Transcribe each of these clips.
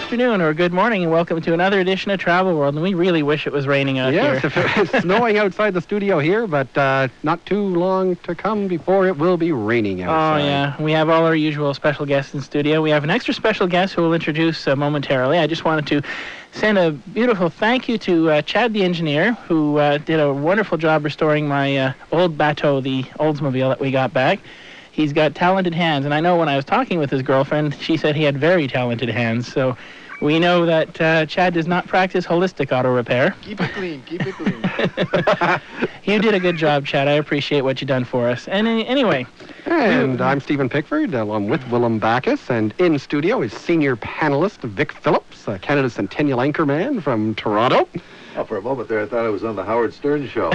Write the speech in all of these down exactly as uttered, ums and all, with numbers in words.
afternoon or good morning, and welcome to another edition of Travel World. And we really wish it was raining out yes, here. Yes, it's snowing outside the studio here, but uh, not too long to come before it will be raining outside. Oh, yeah. We have all our usual special guests in studio. We have an extra special guest who we'll introduce uh, momentarily. I just wanted to send a beautiful thank you to uh, Chad the engineer, who uh, did a wonderful job restoring my uh, old bateau, the Oldsmobile that we got back. He's got talented hands, and I know when I was talking with his girlfriend, she said he had very talented hands. So we know that uh, Chad does not practice holistic auto repair. Keep it clean, keep it clean. You did a good job, Chad. I appreciate what you've done for us. And uh, anyway. And you, I'm Stephen Pickford, along with Willem Backus, and in studio is senior panelist Vic Phillips, uh, Canada's Centennial Anchorman from Toronto. Oh, for a moment there, I thought I was on the Howard Stern show.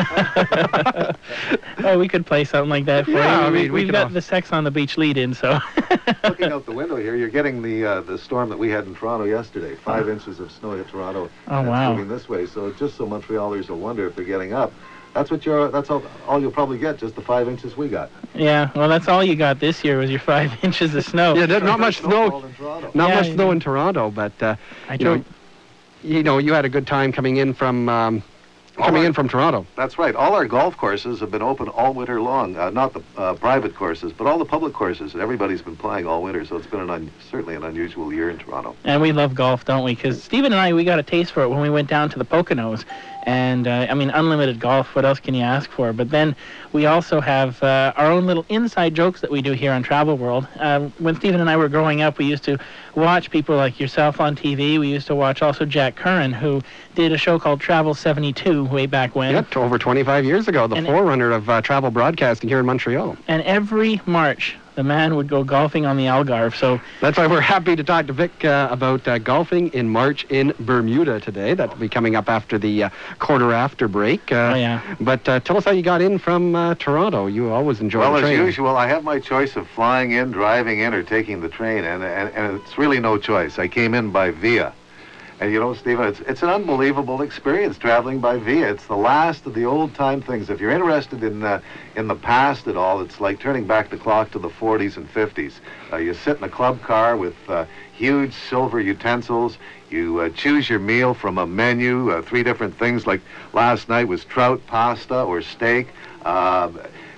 Oh, we could play something like that for yeah, you. I mean, We've we got all... the Sex on the Beach lead-in, so... Looking out the window here, you're getting the uh, the storm that we had in Toronto yesterday. Five oh. inches of snow hit Toronto. Oh, wow. Moving this way, so just so Montrealers will wonder if they're getting up. That's what you're. That's all. All you'll probably get, just the five inches we got. Yeah, well, that's all you got this year was your five inches of snow. Yeah, there's not much snow. Not yeah, much snow in Toronto, but uh, I you know, you know, you had a good time coming in from um, coming our, in from Toronto. That's right. All our golf courses have been open all winter long. Uh, not the uh, private courses, but all the public courses. Everybody's been playing all winter, so it's been an un- certainly an unusual year in Toronto. And we love golf, don't we? Because Stephen and I, we got a taste for it when we went down to the Poconos. And, uh, I mean, unlimited golf, what else can you ask for? But then we also have uh, our own little inside jokes that we do here on Travel World. Uh, when Stephen and I were growing up, we used to watch people like yourself on T V. We used to watch also Jack Curran, who did a show called Travel seventy-two way back when. Yeah, over twenty-five years ago, the and forerunner of uh, travel broadcasting here in Montreal. And every March, the man would go golfing on the Algarve. So that's why we're happy to talk to Vic uh, about uh, golfing in March in Bermuda today. That'll be coming up after the uh, quarter after break. Uh, oh, yeah. But uh, tell us how you got in from uh, Toronto. You always enjoy well, the train. Well, as usual, I have my choice of flying in, driving in, or taking the train, and, and, and it's really no choice. I came in by Via. And you know, Stephen, it's, it's an unbelievable experience traveling by Via. It's the last of the old-time things. If you're interested in uh, in the past at all, it's like turning back the clock to the forties and fifties. Uh, you sit in a club car with uh, huge silver utensils. You uh, choose your meal from a menu, uh, three different things, like last night was trout, pasta, or steak. Uh,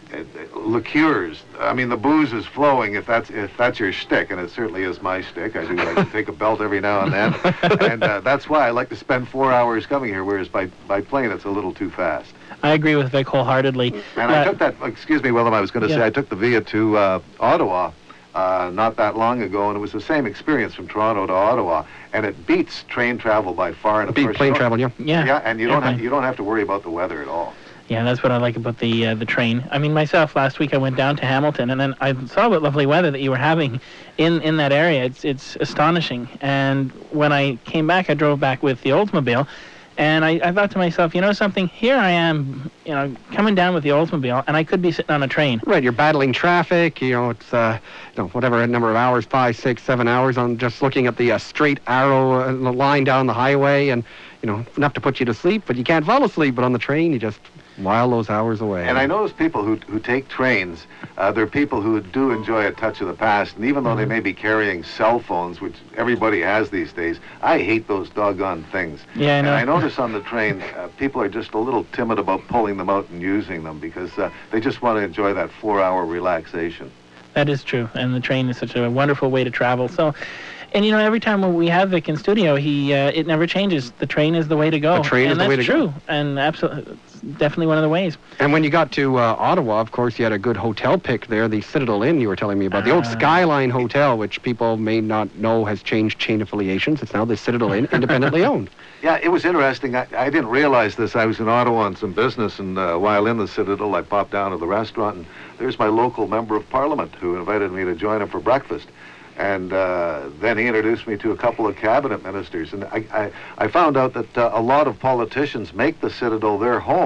liqueurs. I mean, the booze is flowing if that's if that's your shtick, and it certainly is my shtick. I do like to take a belt every now and then, and uh, that's why I like to spend four hours coming here, whereas by, by plane it's a little too fast. I agree with Vic wholeheartedly. And uh, I took that, excuse me, Willem, I was going to yeah. say, I took the Via to uh, Ottawa uh, not that long ago, and it was the same experience from Toronto to Ottawa, and it beats train travel by far. And of Beat course, plane travel, yeah. Yeah, yeah, and you don't yeah, have, you don't have to worry about the weather at all. Yeah, that's what I like about the uh, the train. I mean, myself, last week I went down to Hamilton, and then I saw what lovely weather that you were having in, in that area. It's it's astonishing. And when I came back, I drove back with the Oldsmobile, and I, I thought to myself, you know something? Here I am, you know, coming down with the Oldsmobile, and I could be sitting on a train. Right, you're battling traffic. You know, it's uh, you know, whatever number of hours, five, six, seven hours on just looking at the uh, straight arrow uh, line down the highway, and you know, enough to put you to sleep, but you can't fall asleep. But on the train, you just while those hours away. And I notice people who who take trains, uh, they're people who do enjoy a touch of the past. And even though mm-hmm. they may be carrying cell phones, which everybody has these days, I hate those doggone things. Yeah, I know. And I notice on the train, uh, people are just a little timid about pulling them out and using them because uh, they just want to enjoy that four-hour relaxation. That is true. And the train is such a wonderful way to travel. So. And, you know, every time when we have Vic in studio, he uh, it never changes. The train is the way to go. The train and is the way to go. And go. that's true. And absolutely, it's definitely one of the ways. And when you got to uh, Ottawa, of course, you had a good hotel pick there, the Citadel Inn you were telling me about. The old Uh, Skyline Hotel, which people may not know has changed chain affiliations. It's now the Citadel Inn, independently owned. Yeah, it was interesting. I, I didn't realize this. I was in Ottawa on some business, and uh, while in the Citadel, I popped down to the restaurant, and there's my local member of Parliament who invited me to join him for breakfast. And uh, then he introduced me to a couple of cabinet ministers. And I, I, I found out that uh, a lot of politicians make the Citadel their home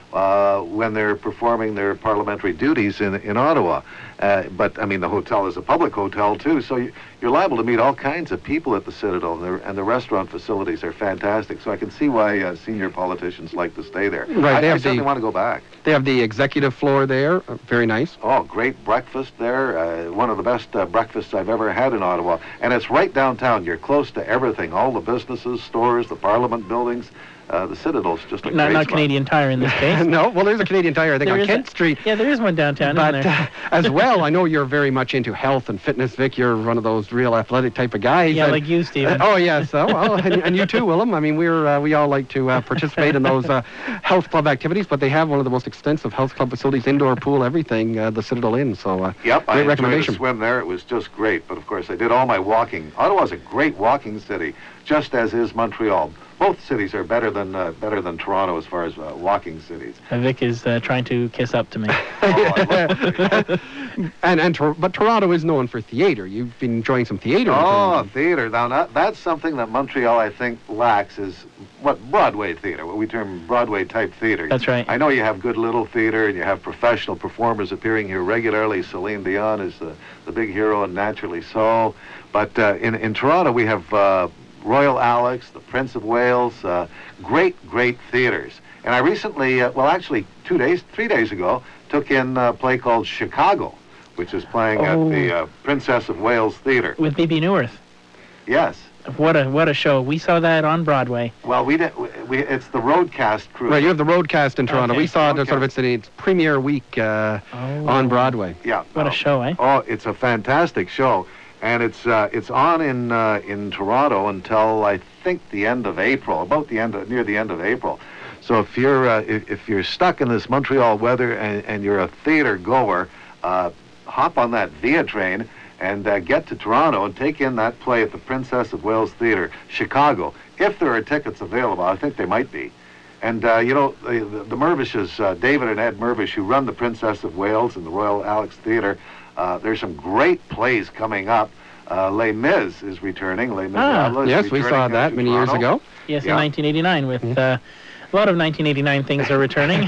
uh, when they're performing their parliamentary duties in in Ottawa. Uh, but, I mean, the hotel is a public hotel, too, so you, you're liable to meet all kinds of people at the Citadel, and the, and the restaurant facilities are fantastic, so I can see why uh, senior politicians like to stay there. Right, I, they I have certainly the- want to go back. They have the executive floor there. Uh, very nice. Oh, great breakfast there. Uh, one of the best uh, breakfasts I've ever had in Ottawa. And it's right downtown. You're close to everything. All the businesses, stores, the Parliament buildings. Uh, the Citadel's just a Not, great not spot. Canadian Tire in this case. No, well, there's a Canadian Tire, I think, There on is Kent a- Street. Yeah, there is one downtown, But isn't there? uh, as well, I know you're very much into health and fitness, Vic. You're one of those real athletic type of guys. Yeah, and- like you, Stephen. Uh, oh yes, oh, well, and, and you too, Willem. I mean, we're uh, we all like to uh, participate in those uh, health club activities, but they have one of the most extensive health club facilities, indoor pool, everything, uh, the Citadel Inn. So uh, Yep, I great enjoyed recommendation. a swim there. It was just great. But, of course, I did all my walking. Ottawa's a great walking city, just as is Montreal. Both cities are better than uh, better than Toronto as far as uh, walking cities. Uh, Vic is uh, trying to kiss up to me. Oh, I love it. and and Tor- but Toronto is known for theater. You've been enjoying some theater. in Oh, Toronto. theater. Now, that, that's something that Montreal, I think, lacks is what Broadway theater, what we term Broadway-type theater. That's right. I know you have good little theater, and you have professional performers appearing here regularly. Celine Dion is the, the big hero, and naturally so. But uh, in, in Toronto, we have uh, Royal Alex, the Prince of Wales, uh, great, great theaters. And I recently, uh, well, actually, two days, three days ago, took in a play called Chicago, which is playing Oh. at the uh, Princess of Wales Theater. With B B Newirth. Yes. What a what a show. We saw that on Broadway. Well, we did. We, we it's the Roadcast crew. Right, you have the Roadcast in Toronto. Okay. We saw it as sort of Roadcast. its, its premiere week uh, Oh. on Broadway. Yeah. What a oh, show, eh? Oh, it's a fantastic show, and it's uh, it's on in uh, in Toronto until I think the end of April, about the end of, near the end of April. So if you're uh, if, if you're stuck in this Montreal weather and, and you're a theater goer, uh, hop on that Via train and uh, get to Toronto and take in that play at the Princess of Wales Theater, Chicago. If there are tickets available, I think they might be. And, uh, you know, the, the, the Mervishes, uh, David and Ed Mervish, who run the Princess of Wales and the Royal Alex Theater, uh, there's some great plays coming up. Uh, Les Mis is returning. Les Ah. Miserables is Yes, we returning saw to that many years Toronto. ago. Yes, Yeah. in nineteen eighty-nine with uh, a lot of nineteen eighty-nine things are returning.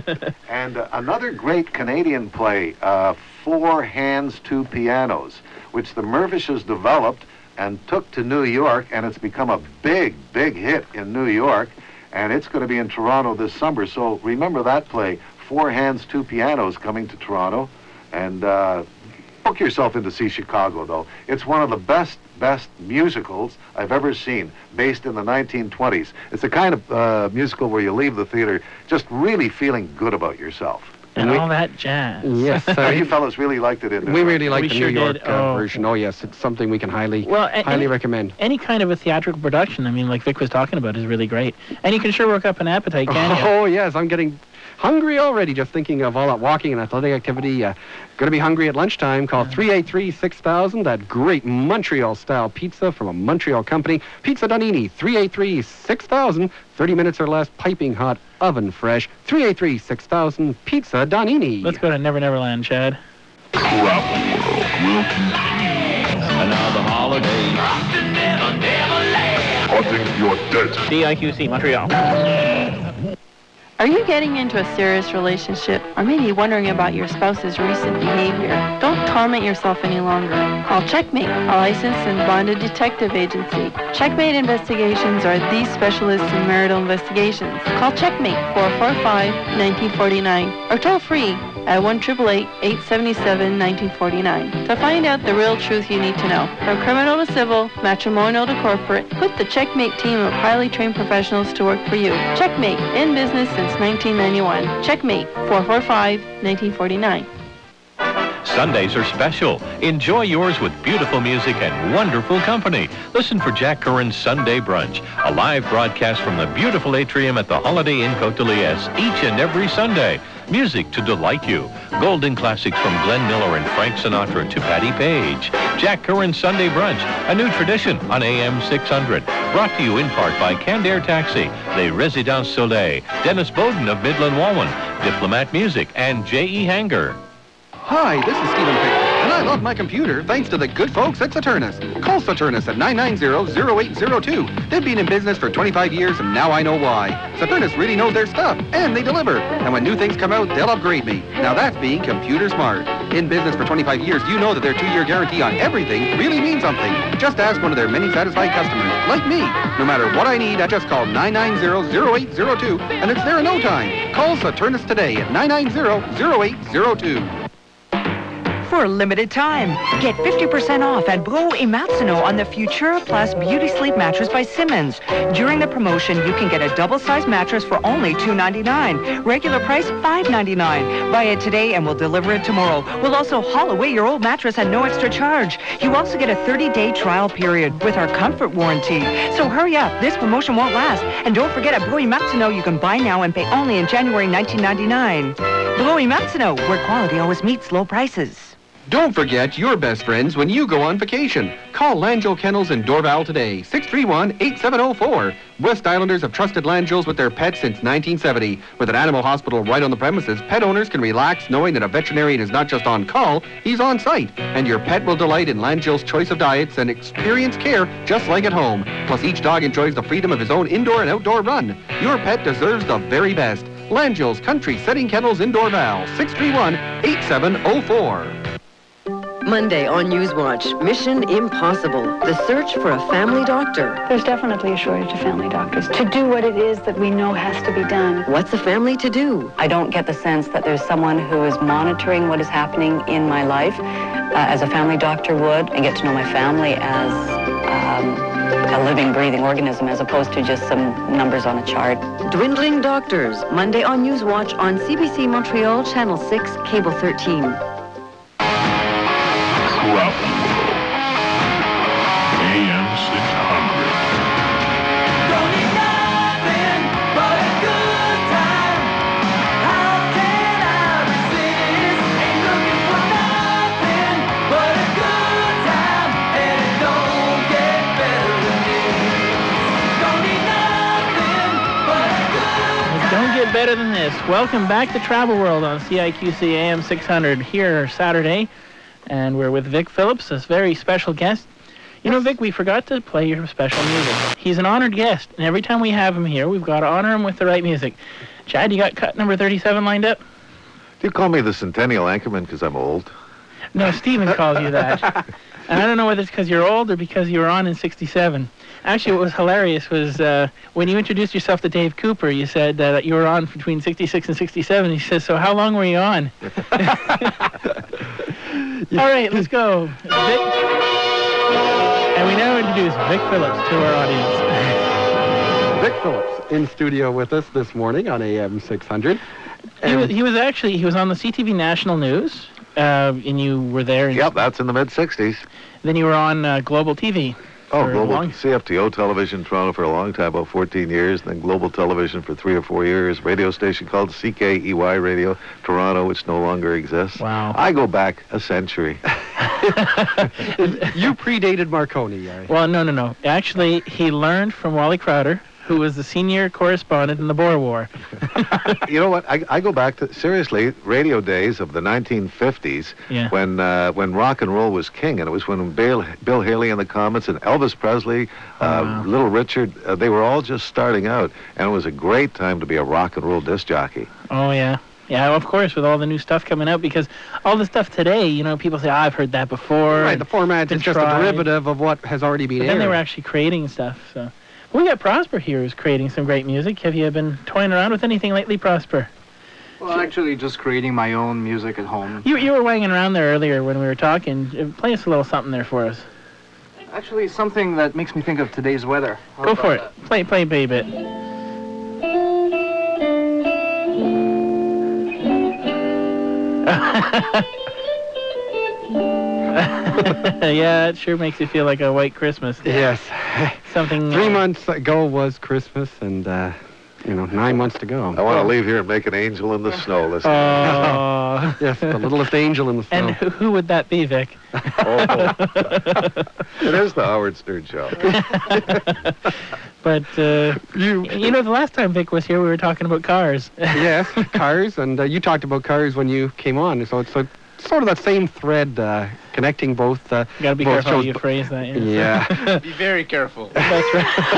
And uh, another great Canadian play, uh, Four Hands, Two Pianos, which the Mervishes developed and took to New York, and it's become a big, big hit in New York, and it's going to be in Toronto this summer. So remember that play, Four Hands, Two Pianos, coming to Toronto, and uh, book yourself in to see Chicago, though. It's one of the best, best musicals I've ever seen, based in the nineteen twenties. It's the kind of uh, musical where you leave the theater just really feeling good about yourself. and we- all that jazz. Yes, So uh, you fellas really liked it in there. we right? really like We the sure New York did. uh, Oh. version. Oh yes, it's something we can highly, Well, a- highly any, recommend. any kind of a theatrical production, I mean, like Vic was talking about, is really great. And you can sure work up an appetite, can't you? Oh yes, I'm getting hungry already just thinking of all that walking and athletic activity. Uh, going to be hungry at lunchtime. Call three eight three, six thousand. That great Montreal-style pizza from a Montreal company. Pizza Donini, three eight three, six thousand. thirty minutes or less, piping hot, oven fresh. three eight three, six thousand. Pizza Donini. Let's go to Never Never Land, Chad. Travel World will continue. And now the holidays. Hunting your dead. D I Q C, Montreal. Are you getting into a serious relationship or maybe wondering about your spouse's recent behavior? Don't torment yourself any longer. Call Checkmate, a licensed and bonded detective agency. Checkmate Investigations are the specialists in marital investigations. Call Checkmate four four five, one nine four nine or toll free at one eight eight eight, eight seven seven, one nine four nine to find out the real truth you need to know. From criminal to civil, matrimonial to corporate, put the Checkmate team of highly trained professionals to work for you. Checkmate, in business since nineteen ninety-one. Checkmate, four four five, one nine four nine. Sundays are special. Enjoy yours with beautiful music and wonderful company. Listen for Jack Curran's Sunday Brunch, a live broadcast from the beautiful atrium at the Holiday Inn Côte de Liesse each and every Sunday. Music to delight you. Golden classics from Glenn Miller and Frank Sinatra to Patti Page. Jack Curran's Sunday Brunch, a new tradition on A M six hundred. Brought to you in part by Candair Taxi, Les Résidences Soleil, Dennis Bowden of Midland Wallen, Diplomat Music, and J E. Hanger. Hi, this is Stephen Pickford, and I love my computer thanks to the good folks at Saturnus. Call Saturnus at nine nine zero, zero eight zero two. They've been in business for twenty-five years, and now I know why. Saturnus really knows their stuff, and they deliver. And when new things come out, they'll upgrade me. Now that's being computer smart. In business for twenty-five years, you know that their two-year guarantee on everything really means something. Just ask one of their many satisfied customers, like me. No matter what I need, I just call nine nine zero, zero eight zero two, and it's there in no time. Call Saturnus today at nine nine zero, zero eight zero two. For a limited time, get fifty percent off at Bro et Martineau on the Futura Plus Beauty Sleep Mattress by Simmons. During the promotion, you can get a double-sized mattress for only two ninety-nine. Regular price five ninety-nine. Buy it today and we'll deliver it tomorrow. We'll also haul away your old mattress at no extra charge. You also get a thirty-day trial period with our comfort warranty. So hurry up, this promotion won't last. And don't forget at Bro et Martineau, you can buy now and pay only in January nineteen ninety-nine. Bro et Martineau, where quality always meets low prices. Don't forget your best friends when you go on vacation. Call Langeau Kennels in Dorval today, six three one, eight seven zero four. West Islanders have trusted Langeaus with their pets since nineteen seventy. With an animal hospital right on the premises, pet owners can relax knowing that a veterinarian is not just on call, he's on site. And your pet will delight in Langeau's choice of diets and experience care just like at home. Plus, each dog enjoys the freedom of his own indoor and outdoor run. Your pet deserves the very best. Langeau's Country Setting Kennels in Dorval, six three one, eight seven zero four. Monday on Newswatch, Mission Impossible, the search for a family doctor. There's definitely a shortage of family doctors to do what it is that we know has to be done. What's a family to do? I don't get the sense that there's someone who is monitoring what is happening in my life uh, as a family doctor would, and get to know my family as um, a living, breathing organism as opposed to just some numbers on a chart. Dwindling Doctors, Monday on Newswatch on C B C Montreal, Channel six, Cable thirteen. A M six hundred. Don't need nothing but a good time. How can I resist? Ain't looking for nothing but a good time. And it don't get better than this. Don't need nothing but a good time. It don't get better than this. Welcome back to Travel World on C I Q C A M six hundred here Saturday. And we're with Vic Phillips, a very special guest. You know, Vic, we forgot to play your special music. He's an honored guest, and every time we have him here, we've got to honor him with the right music. Chad, you got cut number thirty-seven lined up? Do you call me the Centennial Anchorman because I'm old? No, Stephen calls you that. And I don't know whether it's because you're old or because you were on in sixty-seven. Actually, what was hilarious was uh, when you introduced yourself to Dave Cooper, you said that you were on between sixty-six and sixty-seven. He says, so how long were you on? All right, let's go. Vic. And we now introduce Vic Phillips to our audience. Vic Phillips in studio with us this morning on A M six hundred. He was, he was actually, he was on the C T V National News, uh, and you were there. Yep, that's in the mid-sixties. Then you were on uh, Global T V. Oh, Global C F T O Television, Toronto for a long time, about fourteen years, then Global Television for three or four years, radio station called C K E Y Radio, Toronto, which no longer exists. Wow. I go back a century. You predated Marconi. I... Well, no, no, no. Actually, he learned from Wally Crowder, who was the senior correspondent in the Boer War. You know what? I, I go back to, seriously, radio days of the nineteen fifties, yeah. when uh, when rock and roll was king, and it was when Bill, Bill Haley and the Comets and Elvis Presley, uh, wow. Little Richard, uh, they were all just starting out, and it was a great time to be a rock and roll disc jockey. Oh, yeah. Yeah, of course, with all the new stuff coming out, because all the stuff today, you know, people say, oh, I've heard that before. Right, the format is just tried. a derivative of what has already been But aired. then they were actually creating stuff, so... We got Prosper here who's creating some great music. Have you been toying around with anything lately, Prosper? Well, actually, just creating my own music at home. You you were wanging around there earlier when we were talking. Play us a little something there for us. Actually, something that makes me think of today's weather. How Go for it. that? Play, play, play a bit. Yeah, it sure makes you feel like a white Christmas. Yes. Something. Three uh, months ago was Christmas, and uh, you know, nine months to go. I want to leave here and make an angel in the snow. Listen. Oh. Yes, the littlest angel in the snow. And who, who would that be, Vic? Oh. It is the Howard Stern Show. But uh, you, you know, the last time Vic was here, we were talking about cars. Yes, cars, and uh, you talked about cars when you came on. So, so sort of that same thread uh, connecting both. Uh, you got to be both careful how shows, you but- phrase that. Yeah. Be very careful. That's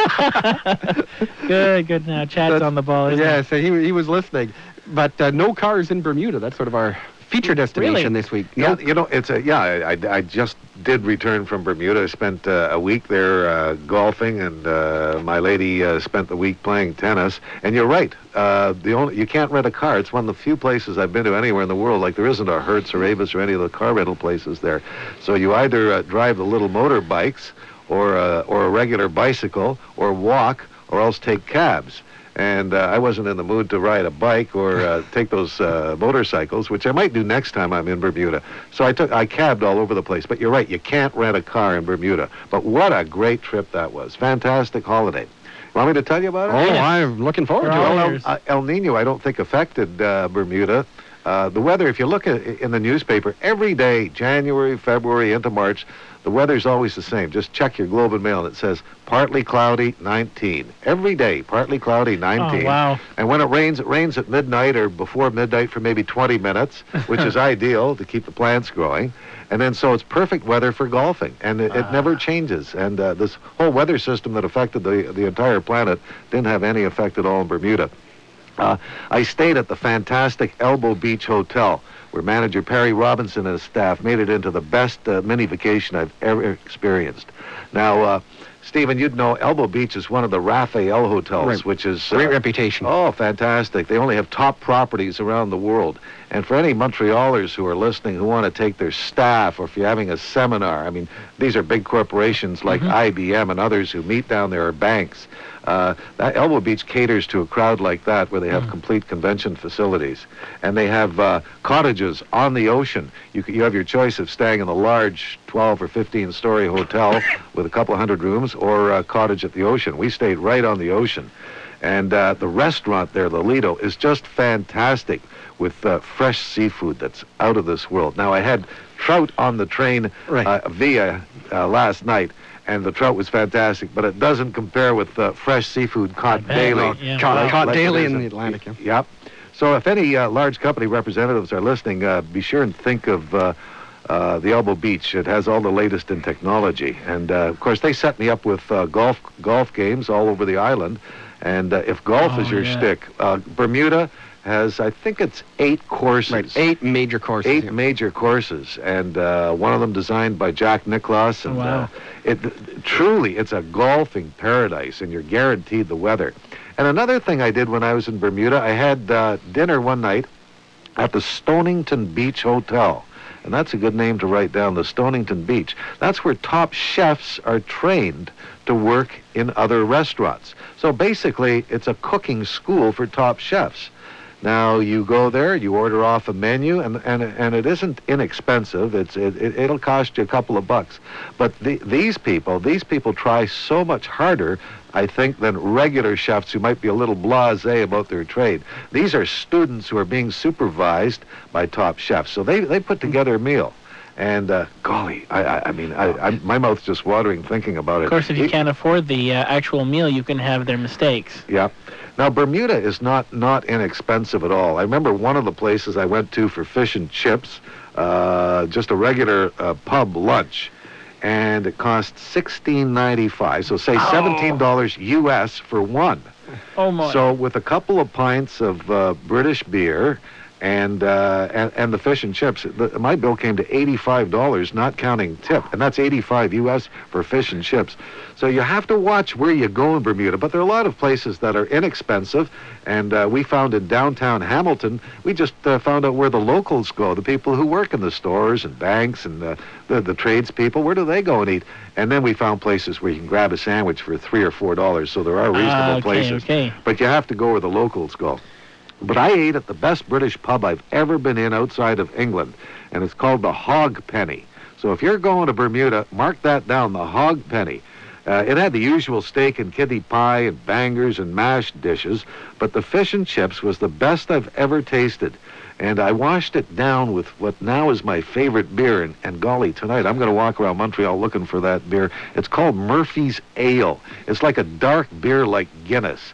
right. Good, good. Now Chad's That's- on the ball, isn't yeah, he? so he he was listening, but uh, no cars in Bermuda. That's sort of our feature destination Really? this week. Yeah, No- you know, it's a yeah. I, I, I just did return from Bermuda. I spent uh, a week there uh, golfing, and uh, my lady uh, spent the week playing tennis. And you're right. Uh, the only you can't rent a car. It's one of the few places I've been to anywhere in the world. Like there isn't a Hertz or Avis or any of the car rental places there. So you either uh, drive the little motorbikes, or uh, or a regular bicycle, or walk, or else take cabs. And uh, I wasn't in the mood to ride a bike or uh, take those uh, motorcycles, which I might do next time I'm in Bermuda. So I took, I cabbed all over the place. But you're right, you can't rent a car in Bermuda. But what a great trip that was. Fantastic holiday. Want me to tell you about it? Oh, I'm looking forward to it. Well, El, uh, El Nino, I don't think affected uh, Bermuda. Uh, the weather, if you look at in the newspaper, every day, January, February, into March, the weather's always the same. Just check your Globe and Mail. It says partly cloudy, nineteen. Every day, partly cloudy, nineteen. Oh, wow. And when it rains, it rains at midnight or before midnight for maybe twenty minutes, which is ideal to keep the plants growing. And then so it's perfect weather for golfing, and it, it never changes. And uh, this whole weather system that affected the the entire planet didn't have any effect at all in Bermuda. Uh, I stayed at the fantastic Elbow Beach Hotel, where manager Perry Robinson and his staff made it into the best uh, mini vacation I've ever experienced. Now, uh, Stephen, you'd know Elbow Beach is one of the Raphael hotels, Right. which is... Great uh, reputation. Oh, fantastic. They only have top properties around the world. And for any Montrealers who are listening who want to take their staff, or if you're having a seminar, I mean, these are big corporations like I B M and others who meet down there, or banks. Uh, that Elbow Beach caters to a crowd like that, where they have complete convention facilities. And they have uh, cottages on the ocean. You, c- you have your choice of staying in a large twelve or fifteen story hotel with a couple of hundred rooms, or a cottage at the ocean. We stayed right on the ocean. And uh, the restaurant there, the Lido, is just fantastic, with uh, fresh seafood that's out of this world. Now, I had trout on the train Right. uh, via uh, last night, and the trout was fantastic, but it doesn't compare with uh, fresh seafood caught bet, daily. yeah. Caught, Like- caught like it daily is in the Atlantic. Yeah. Yep. So if any uh, large company representatives are listening, uh, be sure and think of uh, uh, the Elbow Beach. It has all the latest in technology. And, uh, of course, they set me up with uh, golf golf games all over the island. And uh, if golf Oh, is your yeah. shtick, uh, Bermuda has, I think it's eight courses. Right. Eight major courses. Eight yeah. major courses, and uh, one of them designed by Jack Nicklaus. And Wow. uh, it truly, it's a golfing paradise, and you're guaranteed the weather. And another thing I did when I was in Bermuda, I had uh, dinner one night at the Stonington Beach Hotel. And that's a good name to write down, the Stonington Beach. That's where top chefs are trained to work in other restaurants. So basically, it's a cooking school for top chefs. Now, you go there, you order off a menu, and and, and it isn't inexpensive. It's it, it, it'll cost you a couple of bucks. But the, these people, these people try so much harder, I think, than regular chefs who might be a little blasé about their trade. These are students who are being supervised by top chefs. So they, they put together a meal. And, uh, golly, I, I, I mean, I, I, my mouth's just watering thinking about it. Of course, if you It- can't afford the uh, actual meal, you can have their mistakes. Yeah. Now, Bermuda is not, not inexpensive at all. I remember one of the places I went to for fish and chips, uh, just a regular uh, pub lunch, and it cost sixteen ninety-five. So say seventeen dollars U S for one. Oh, my. So with a couple of pints of uh, British beer and, uh, and and the fish and chips, the, my bill came to eighty-five dollars, not counting tip, and that's eighty-five U S for fish and chips. So you have to watch where you go in Bermuda, but there are a lot of places that are inexpensive, and uh, we found in downtown Hamilton, we just uh, found out where the locals go, the people who work in the stores and banks and uh, the, the tradespeople, where do they go and eat? And then we found places where you can grab a sandwich for three or four dollars, so there are reasonable Ah, okay, places. okay. But you have to go where the locals go. But I ate at the best British pub I've ever been in outside of England, and it's called the Hog Penny. So if you're going to Bermuda, mark that down, the Hog Penny. Uh, it had the usual steak and kidney pie and bangers and mashed dishes, but the fish and chips was the best I've ever tasted. And I washed it down with what now is my favorite beer, and, and golly, tonight I'm going to walk around Montreal looking for that beer. It's called Murphy's Ale. It's like a dark beer like Guinness.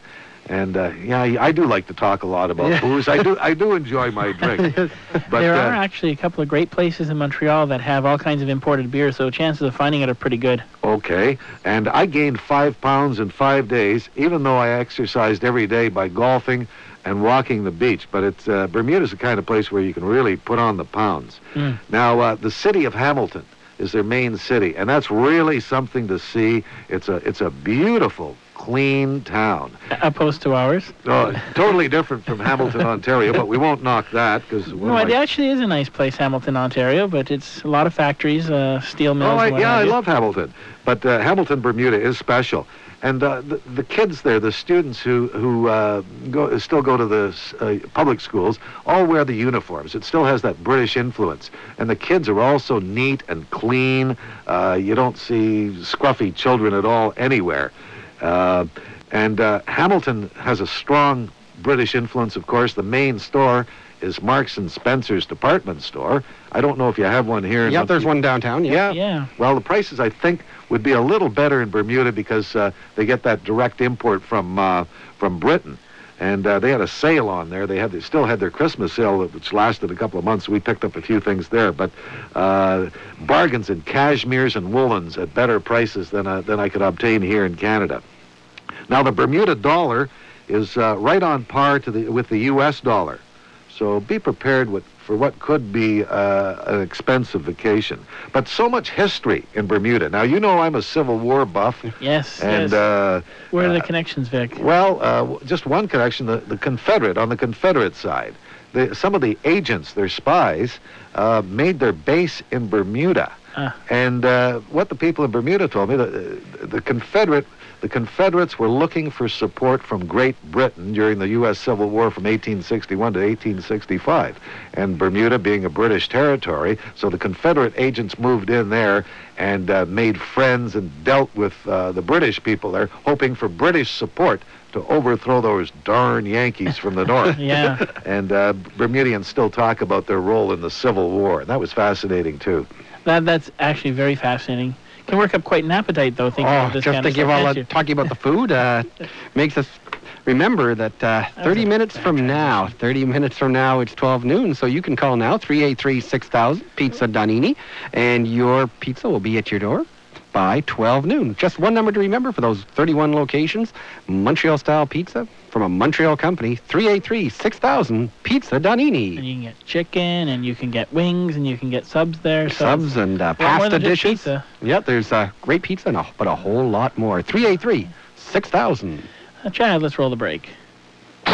And uh, yeah, I, I do like to talk a lot about Yeah. booze. I do I do enjoy my drink. But there are uh, actually a couple of great places in Montreal that have all kinds of imported beer, so chances of finding it are pretty good. okay, and I gained five pounds in five days, even though I exercised every day by golfing and walking the beach. But it's uh, Bermuda's the kind of place where you can really put on the pounds. Mm. Now, uh, the city of Hamilton is their main city, and that's really something to see. It's a it's a beautiful, clean town. Opposed to ours. Oh, totally different from Hamilton, Ontario, but we won't knock that because No, it actually is a nice place, Hamilton, Ontario, but it's a lot of factories, uh, steel mills. Oh, I, and what yeah, have I you. love Hamilton, but uh, Hamilton, Bermuda is special, and uh, the, the kids there, the students who who uh, go still go to the uh, public schools, all wear the uniforms. It still has that British influence, and the kids are all so neat and clean. Uh, you don't see scruffy children at all anywhere. Uh, and uh, Hamilton has a strong British influence, of course. The main store is Marks and Spencer's department store. I don't know if you have one here. in Yep, Mon- there's one downtown. Yeah. Yeah. Well, the prices, I think, would be a little better in Bermuda because uh, they get that direct import from uh, from Britain. And uh, they had a sale on there. They had they still had their Christmas sale, which lasted a couple of months. We picked up a few things there, but uh, bargains in cashmeres and woolens at better prices than uh, than I could obtain here in Canada. Now, the Bermuda dollar is uh, right on par to the with the U S dollar, so be prepared with, for what could be uh, an expensive vacation. But so much history in Bermuda. Now, you know I'm a Civil War buff. Yes, And yes. uh, Where are the uh, connections, Vic? well, uh, w- just one connection, the, the Confederate, on the Confederate side. The, some of the agents, their spies, uh, made their base in Bermuda. Ah. And uh, what the people in Bermuda told me, the, the Confederate, the Confederates were looking for support from Great Britain during the U S Civil War from eighteen sixty-one to eighteen sixty-five. And Bermuda being a British territory, so the Confederate agents moved in there and uh, made friends and dealt with uh, the British people there, hoping for British support to overthrow those darn Yankees from the north. Yeah. And uh, Bermudians still talk about their role in the Civil War, and that was fascinating too. That That's actually very fascinating. Can work up quite an appetite, though, thinking Oh, of this just kind of thinking of stuff, all can't that, you? talking about the food uh, makes us remember that uh, thirty a minutes from now, thirty minutes from now, it's twelve noon, so you can call now, three eight three, six thousand, Pizza Donini, and your pizza will be at your door by twelve noon. Just one number to remember for those thirty-one locations, Montreal-style pizza from a Montreal company, three eight three, six thousand, Pizza Donini. And you can get chicken, and you can get wings, and you can get subs there. So Subs and uh, a lot more pasta than just dishes. pizza. Yep, there's uh, great pizza, and a, but a whole lot more. three eight three, six thousand. Uh, Chad, let's roll the break. You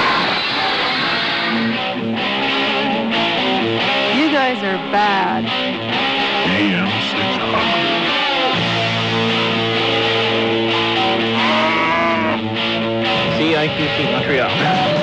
guys are bad. A M six hundred. C I Q T Montreal.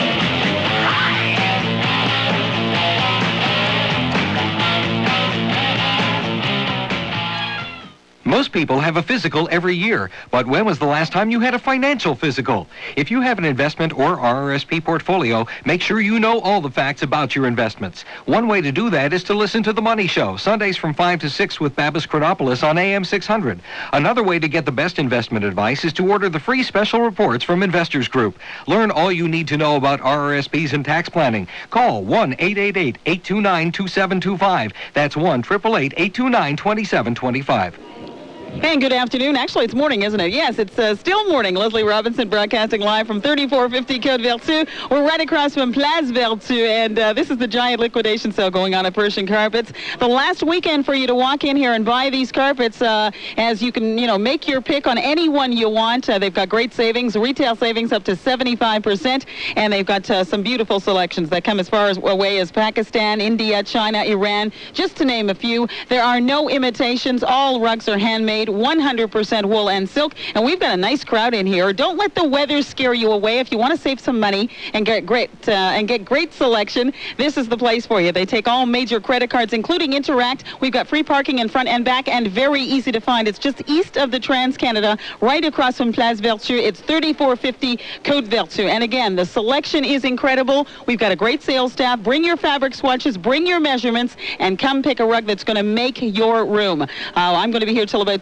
Most people have a physical every year, but when was the last time you had a financial physical? If you have an investment or R R S P portfolio, make sure you know all the facts about your investments. One way to do that is to listen to The Money Show, Sundays from five to six with Babis Chronopoulos on A M six hundred. Another way to get the best investment advice is to order the free special reports from Investors Group. Learn all you need to know about R R S Ps and tax planning. Call one eight eight eight, eight two nine, two seven two five. That's one eight eight eight, eight two nine, two seven two five. And good afternoon. Actually, it's morning, isn't it? Yes, it's uh, still morning. Leslie Robinson broadcasting live from thirty-four fifty Côte Vertu. We're right across from Place Vertu, and uh, this is the giant liquidation sale going on at Persian Carpets. The last weekend for you to walk in here and buy these carpets, uh, as you can, you know, make your pick on any one you want. Uh, they've got great savings, retail savings up to seventy-five percent, and they've got uh, some beautiful selections that come as far as, away as Pakistan, India, China, Iran, just to name a few. There are no imitations. All rugs are handmade. one hundred percent wool and silk, and we've got a nice crowd in here. Don't let the weather scare you away. If you want to save some money and get great uh, and get great selection, this is the place for you. They take all major credit cards, including Interact. We've got free parking in front and back, and very easy to find. It's just east of the Trans-Canada, right across from Place Vertu. It's thirty-four fifty Côte Vertu, and again, the selection is incredible. We've got a great sales staff. Bring your fabric swatches, bring your measurements, and come pick a rug that's going to make your room. Uh, I'm going to be here till about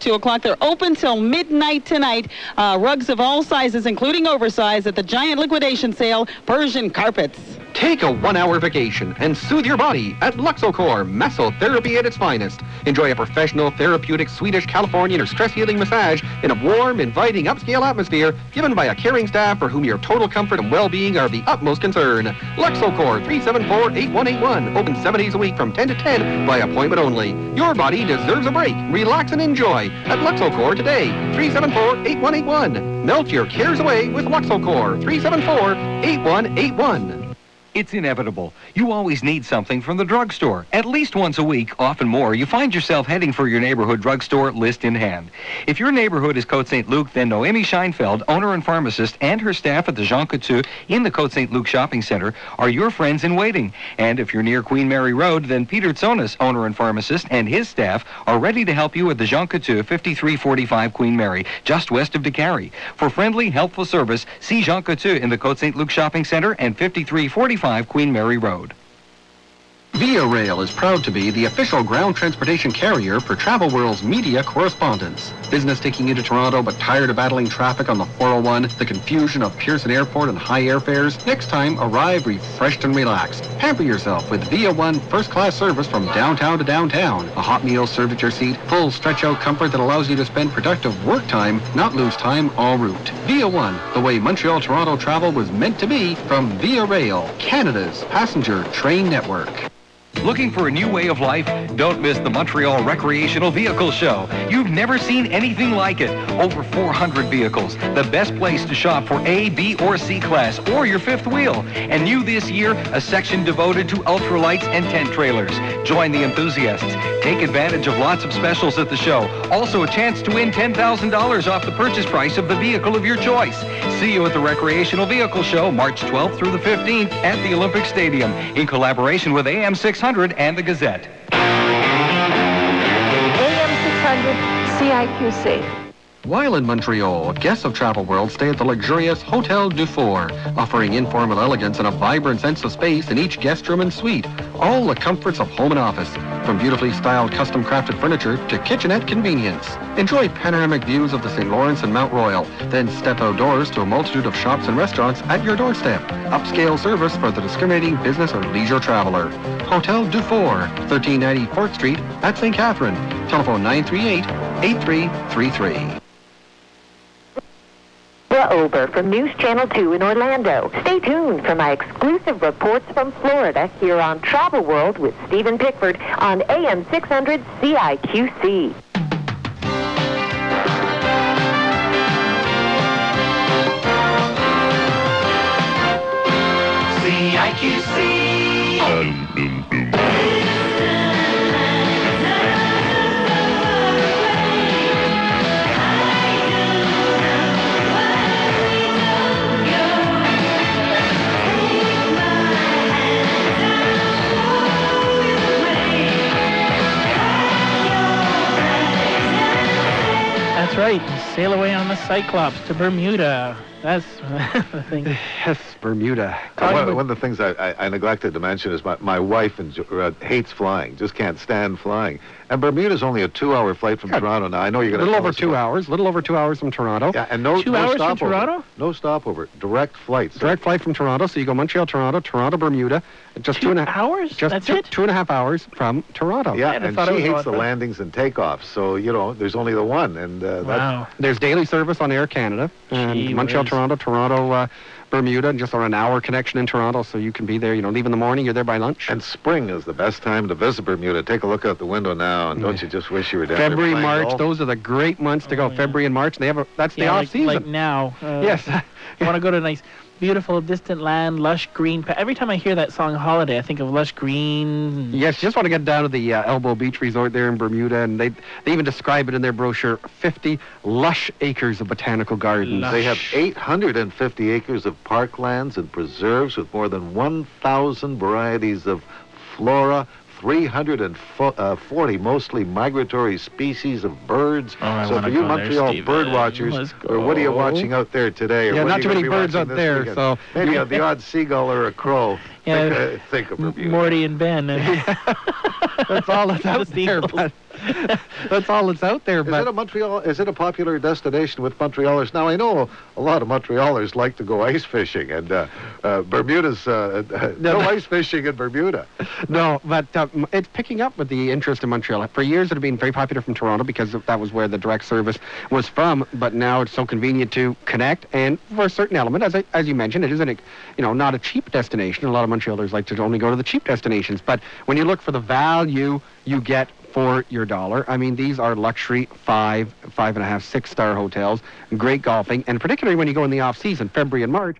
two o'clock. They're open till midnight tonight. Uh, rugs of all sizes, including oversized, at the giant liquidation sale. Persian carpets. Take a one-hour vacation and soothe your body at Luxocor Massotherapy at its finest. Enjoy a professional, therapeutic, Swedish, Californian, or stress-healing massage in a warm, inviting, upscale atmosphere given by a caring staff for whom your total comfort and well-being are of the utmost concern. Luxocor, three seven four, eight one eight one. Open seven days a week from ten to ten by appointment only. Your body deserves a break. Relax and enjoy at Luxocor today. three seven four, eight one eight one. Melt your cares away with Luxocor. three seven four, eight one eight one. It's inevitable. You always need something from the drugstore. At least once a week, often more, you find yourself heading for your neighborhood drugstore, list in hand. If your neighborhood is Côte Saint Luc, then Noemi Scheinfeld, owner and pharmacist, and her staff at the Jean Coutu in the Côte Saint Luc Shopping Center are your friends in waiting. And if you're near Queen Mary Road, then Peter Tsonis, owner and pharmacist, and his staff are ready to help you at the Jean Coutu, fifty-three forty-five Queen Mary, just west of DeCarry. For friendly, helpful service, see Jean Coutu in the Côte Saint Luc Shopping Center and fifty-three forty-five Queen Mary Road. Via Rail is proud to be the official ground transportation carrier for Travel World's media correspondents. Business taking you to Toronto but tired of battling traffic on the four oh one, the confusion of Pearson Airport and high airfares? Next time, arrive refreshed and relaxed. Pamper yourself with Via One first-class service from downtown to downtown. A hot meal served at your seat, full stretch-out comfort that allows you to spend productive work time, not lose time en route. Via One, the way Montreal-Toronto travel was meant to be, from Via Rail, Canada's passenger train network. Looking for a new way of life? Don't miss the Montreal Recreational Vehicle Show. You've never seen anything like it. Over four hundred vehicles. The best place to shop for A, B, or C class, or your fifth wheel. And new this year, a section devoted to ultralights and tent trailers. Join the enthusiasts. Take advantage of lots of specials at the show. Also a chance to win ten thousand dollars off the purchase price of the vehicle of your choice. See you at the Recreational Vehicle Show, March twelfth through the fifteenth at the Olympic Stadium, in collaboration with A M six hundred and the Gazette. A M six hundred C I Q C. While in Montreal, guests of Travel World stay at the luxurious Hotel Dufour, offering informal elegance and a vibrant sense of space in each guest room and suite. All the comforts of home and office, from beautifully styled custom-crafted furniture to kitchenette convenience. Enjoy panoramic views of the Saint Lawrence and Mount Royal, then step outdoors to a multitude of shops and restaurants at your doorstep. Upscale service for the discriminating business or leisure traveler. Hotel Dufour, thirteen ninety fourth Street at Saint Catherine. Telephone nine three eight, eight three three three. Ober from News Channel two in Orlando. Stay tuned for my exclusive reports from Florida here on Travel World with Stephen Pickford on A M six hundred C I Q C. C I Q C. Um, um, um. That's right. Sail away on the Cyclops to Bermuda. That's the thing. Yes, Bermuda. Uh, one, one of the things I, I, I neglected to mention is my, my wife enjo- uh, hates flying, just can't stand flying. And Bermuda's only a two-hour flight from Yeah. Toronto. Now, I know you're A going to little over two hours. Little over two hours from Toronto. Yeah, and no, Two no hours from stopover. Toronto? No stopover. Direct flights. Direct flight from Toronto. So you go Montreal, Toronto, Toronto, Bermuda. Just two, Two and a half hours? Just That's two, it? two and a half hours from Toronto. Yeah, I'd have and thought it she was a hates lot the further. landings and takeoffs. So, you know, there's only the one. And uh, Wow. There's daily service on Air Canada. And Gee Montreal, whiz. Toronto, Toronto, uh, Bermuda, and just on an hour connection in Toronto, so you can be there, you know, leave in the morning, you're there by lunch. And spring is the best time to visit Bermuda. Take a look out the window now, and don't you just wish you were down February, there playing March, golf? those are the great months to go. Oh, yeah. February and March, and they have a, that's the Yeah, off like, season. like now. Uh, Yes. I want to go to a nice, beautiful, distant land, lush green. Pa- Every time I hear that song Holiday, I think of lush green. Yes, just want to get down to the uh, Elbow Beach Resort there in Bermuda, and they they even describe it in their brochure, fifty lush acres of botanical gardens. Lush. They have eight hundred fifty acres of parklands and preserves with more than one thousand varieties of flora, three hundred forty mostly migratory species of birds. Oh, I so wanna for you go there, Montreal Stephen. bird watchers, Let's or what are you go. watching out there today? Or Yeah, what not are too you many gonna be birds watching out this there, weekend? so- Maybe you- uh, the odd seagull or a crow. Yeah, think, uh, think of Bermuda. Morty and Ben. And That's all that's out The there. seagulls. But That's all that's out there. Is But it a Montreal? Is it a popular destination with Montrealers? Now I know a lot of Montrealers like to go ice fishing, and uh, uh, Bermuda's uh, no ice fishing in Bermuda. No, but uh, m- it's picking up with the interest in Montreal. For years, it had been very popular from Toronto because that was where the direct service was from. But now it's so convenient to connect, and for a certain element, as I, as you mentioned, it isn't a, you know not a cheap destination. A lot of Montrealers like to only go to the cheap destinations. But when you look for the value you get for your dollar, I mean, these are luxury five, five and a half, six star hotels, great golfing, and particularly when you go in the off season, February and March.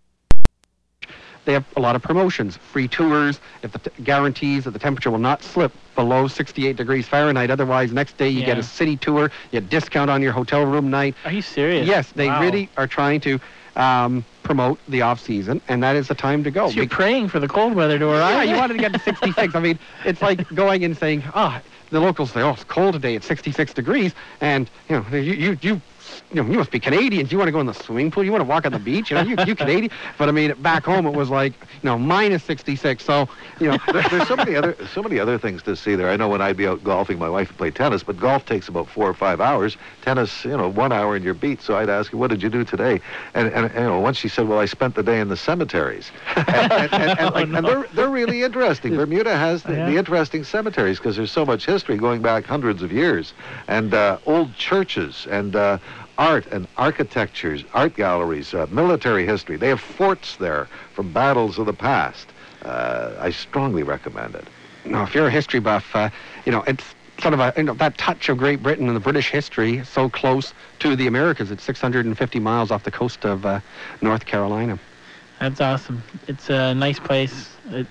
They have a lot of promotions, free tours, if the t- guarantees that the temperature will not slip below sixty-eight degrees Fahrenheit. Otherwise, next day you Yeah. get a city tour, you get a discount on your hotel room night. Are you serious? Yes, they Wow. really are trying to um, promote the off-season, and that is the time to go. So you're praying for the cold weather to arrive? Yeah, you wanted to get to sixty-six. I mean, it's like going and saying, ah, the locals say, oh, it's cold today, it's sixty-six degrees, and, you know, you, you, you You know, you must be Canadians. You want to go in the swimming pool. You want to walk on the beach. You know, you, you Canadian. But I mean, back home it was like, you know, minus sixty-six. So, you know, there, there's so many other so many other things to see there. I know when I'd be out golfing, my wife would play tennis, but golf takes about four or five hours. Tennis, you know, one hour and you're beat. So I'd ask her, "What did you do today?" And and you know, once she said, "Well, I spent the day in the cemeteries," and, and, and, and, like, Oh, no. and they're they're really interesting. Bermuda has the, Yeah. the interesting cemeteries because there's so much history going back hundreds of years, and uh, old churches and. Uh, art and architectures, art galleries, uh, military history. They have forts there from battles of the past. Uh, I strongly recommend it. no, if you're a history buff, uh, you know, it's sort of a, you know, that touch of Great Britain and the British history so close to the Americas. It's six hundred fifty miles off the coast of uh, North Carolina. That's awesome. It's a nice place. It's.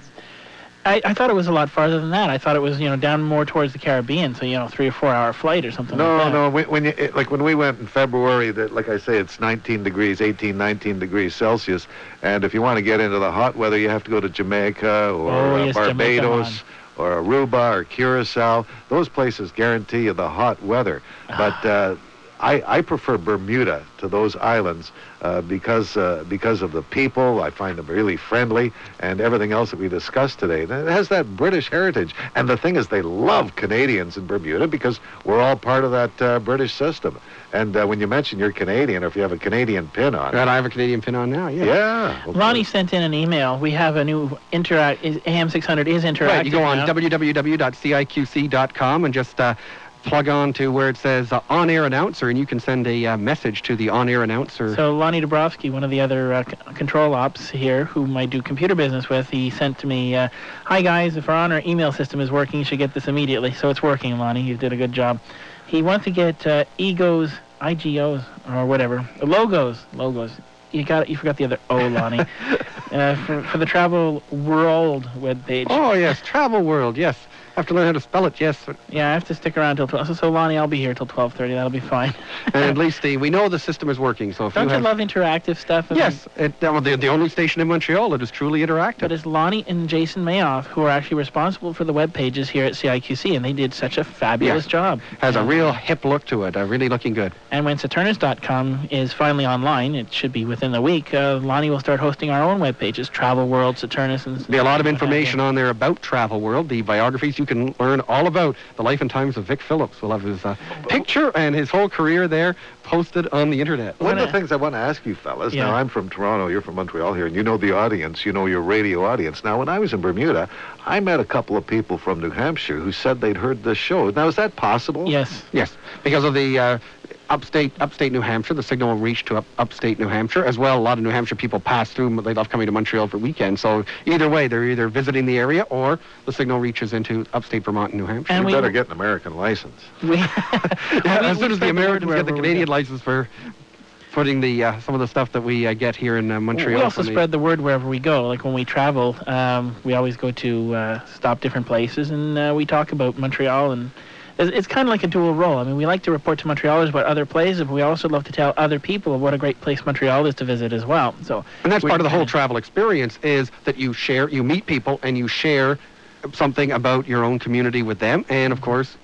I, I thought it was a lot farther than that. I thought it was, you know, down more towards the Caribbean, so, you know, three or four hour flight or something No, like that. no. When, when you it, like when we went in February, that like I say, it's nineteen degrees, eighteen, nineteen degrees Celsius, and if you want to get into the hot weather, you have to go to Jamaica or Oh, uh, yes, Jamaica, Barbados or Aruba or Curacao. Those places guarantee you the hot weather, but. Uh, I, I prefer Bermuda to those islands uh, because uh, because of the people. I find them really friendly and everything else that we discussed today. And it has that British heritage. And the thing is, they love Canadians in Bermuda because we're all part of that uh, British system. And uh, when you mention you're Canadian, or if you have a Canadian pin on, And I have a Canadian pin on now, yeah. yeah. well, Lonnie sent in an email. We have a new interact. is- A M six hundred is interactive. Right, you go on now. w w w dot c i q c dot com and just uh, plug on to where it says uh, on-air announcer, and you can send a uh, message to the on-air announcer. So Lonnie Dabrowski, one of the other uh, c- control ops here, whom I do computer business with, he sent to me, uh, "Hi guys, if our on-air email system is working, you should get this immediately." So it's working, Lonnie. You did a good job. He wants to get uh, egos, I G Os, or whatever, logos, logos. You got you forgot the other O, Lonnie. uh, for for the Travel World webpage. Oh, yes, Travel World, yes. I have to learn how to spell it, yes. Yeah, I have to stick around till twelve. So, so Lonnie, I'll be here till twelve thirty. That'll be fine. And at least the, we know the system is working, so if Don't you you have... love interactive stuff? I mean, Yes, it, uh, the, the only station in Montreal that is truly interactive. But it's Lonnie and Jason Mayoff who are actually responsible for the web pages here at C I Q C, and they did such a fabulous Yes. job. Has a And- real hip look to it, uh, really looking good. And when Saturnus dot com is finally online, it should be within the week, uh, Lonnie will start hosting our own web pages, Travel World, Saturnus, and... There'll be a lot of what have you. information on there about Travel World, the biographies. You can learn all about the life and times of Vic Phillips. We'll have his uh, picture and his whole career there posted on the internet. One of the things I want to ask you fellas, Yeah. now I'm from Toronto, you're from Montreal here, and you know the audience, you know your radio audience. Now, when I was in Bermuda, I met a couple of people from New Hampshire who said they'd heard this show. Now, is that possible? Yes. Yes, because of the uh, upstate upstate New Hampshire, the signal will reach to up, upstate New Hampshire as well. A lot of New Hampshire people pass through, but they love coming to Montreal for weekends. So either way, they're either visiting the area or the signal reaches into upstate Vermont and New Hampshire. You better get an American license. We, Yeah, as soon as the Americans get the Canadian license for putting the uh, some of the stuff that we uh, get here in uh, Montreal. We also from the- spread the word wherever we go. Like when we travel, um, we always go to uh, stop different places, and uh, we talk about Montreal. And it's, it's kind of like a dual role. I mean, we like to report to Montrealers about other places, but we also love to tell other people what a great place Montreal is to visit as well. So, And that's we part of the whole kinda- travel experience is that you share, you meet people and you share something about your own community with them. And of course,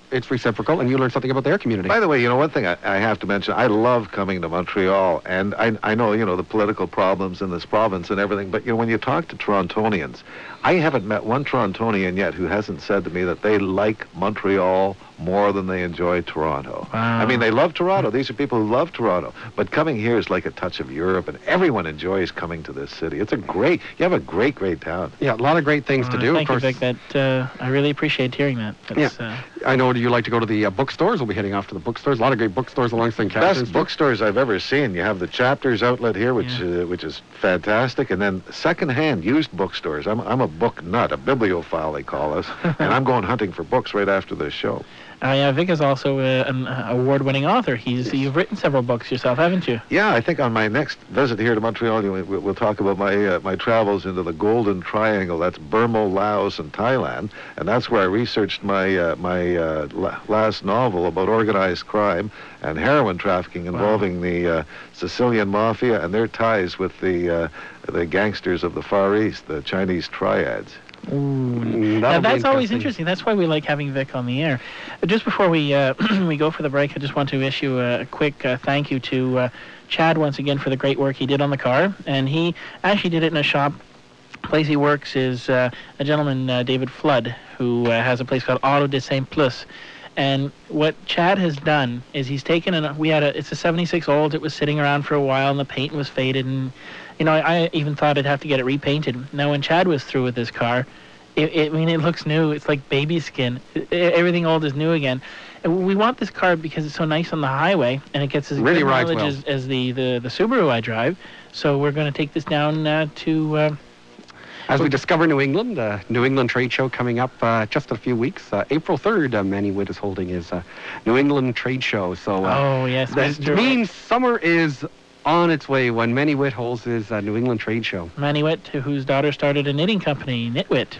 it's reciprocal, and you learn something about their community. By the way, you know, one thing I, I have to mention, I love coming to Montreal, and I, I know, you know, the political problems in this province and everything, but, you know, when you talk to Torontonians, I haven't met one Torontonian yet who hasn't said to me that they like Montreal more than they enjoy Toronto. Wow. I mean, they love Toronto. These are people who love Toronto. But coming here is like a touch of Europe, and everyone enjoys coming to this city. It's a great, you have a great, great town. Yeah, a lot of great things Uh, to do. Thank of course. you, Vic. That, uh, I really appreciate hearing that. That's, Yeah. uh, I know you like to go to the uh, bookstores. We'll be heading off to the bookstores. A lot of great bookstores along Saint Catharines. Best bookstores I've ever seen. You have the Chapters outlet here, which uh, which is fantastic, and then second-hand used bookstores. I'm I'm a book nut, a bibliophile they call us, and I'm going hunting for books right after this show. Uh, yeah, Vic is also uh, an uh, award-winning author. He's You've written several books yourself, haven't you? Yeah, I think on my next visit here to Montreal, you- we- we'll talk about my uh, my travels into the Golden Triangle. That's Burma, Laos, and Thailand, and that's where I researched my uh, my uh, la- last novel about organized crime and heroin trafficking involving the uh, Sicilian mafia and their ties with the uh, the gangsters of the Far East, the Chinese triads. Ooh. Mm, Now, that'll be that's always interesting. interesting. That's why we like having Vic on the air. Uh, Just before we uh, we go for the break, I just want to issue a quick uh, thank you to uh, Chad once again for the great work he did on the car. And he actually did it in a shop. The place he works is uh, a gentleman, uh, David Flood, who uh, has a place called Auto de Saint Plus. And what Chad has done is he's taken an, we had a, it's a seventy-six old, it was sitting around for a while and the paint was faded, and, you know, I, I even thought I'd have to get it repainted. Now, when Chad was through with this car, it, it, I mean, it looks new. It's like baby skin. I- I- everything old is new again. And we want this car because it's so nice on the highway, and it gets as Really good rides mileage well. as, as the, the, the Subaru I drive. So we're going to take this down uh, to... Uh, As we discover New England, uh, New England Trade Show coming up uh, just in a few weeks. Uh, April third, uh, Manny Witt is holding his uh, New England Trade Show. So uh, Oh, yes, that Mister means summer is on its way when Manny Witt holds his uh, New England Trade Show. Manny Witt, whose daughter started a knitting company, Knitwit.